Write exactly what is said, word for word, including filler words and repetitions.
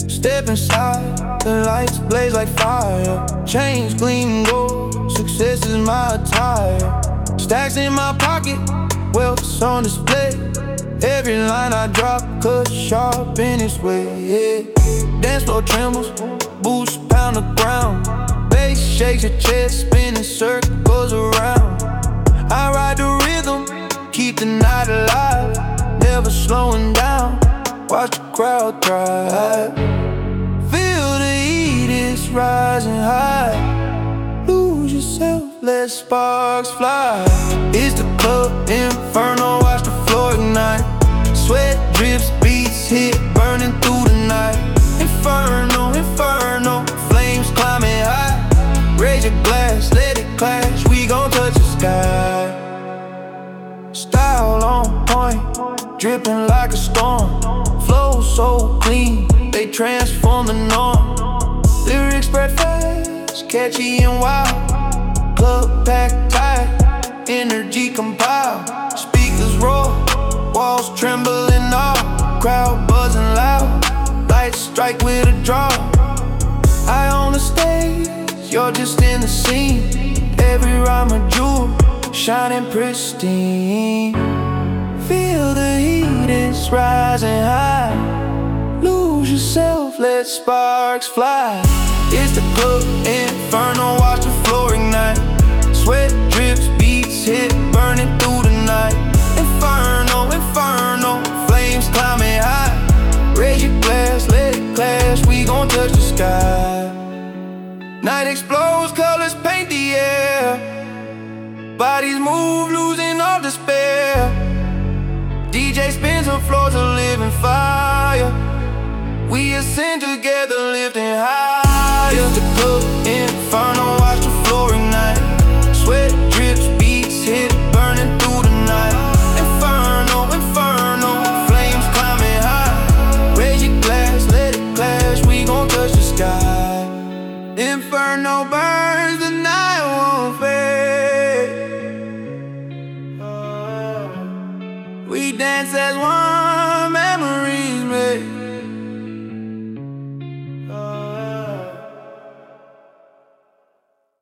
Step inside, the lights blaze like fire. Chains gleam gold, success is my attire. Stacks in my pocket, wealth's on display. Every line I drop, cut sharp in its way, yeah. Dance floor trembles, boots pound the ground. Bass shakes your chest, spinning circles around. I ride the rhythm, keep the night alive. Never slowing down, watch the crowd thrive. Feel the heat, it's rising high. Lose yourself, let sparks fly. It's the club inferno, watch the floor ignite. Sweat drips, beats hit, burning through the night. Inferno, inferno, flames climbing high. Raise your glass, let it clash, we gon' touch the sky. Style on point, dripping like a storm. Flow so clean, they transform the norm. Lyrics spread fast, catchy and wild. Club packed tight, energy compiled. Speakers roar, walls trembling all. Crowd buzzing loud, lights strike with a draw. I on the stage, you're just in the scene. Every rhyme a jewel, shining pristine. Feel the heat, it's rising high. Lose yourself, let sparks fly. It's the club inferno, watch the floor ignite. Sweat drips, beats hit, burning through the night. Inferno, inferno, flames climbing high. Raise your glass, let it clash, we gon' touch the sky. Night explodes, colors paint the air. Bodies move, losing all despair. D J spins the floors a living fire. We ascend together, lifting higher. It's the club inferno, watch the floor ignite. Sweat drips, beats hit, burning through the night. Inferno, inferno, flames climbing high. Raise your glass, let it clash, we gon' touch the sky. Inferno burns, the night won't fade. We dance as one.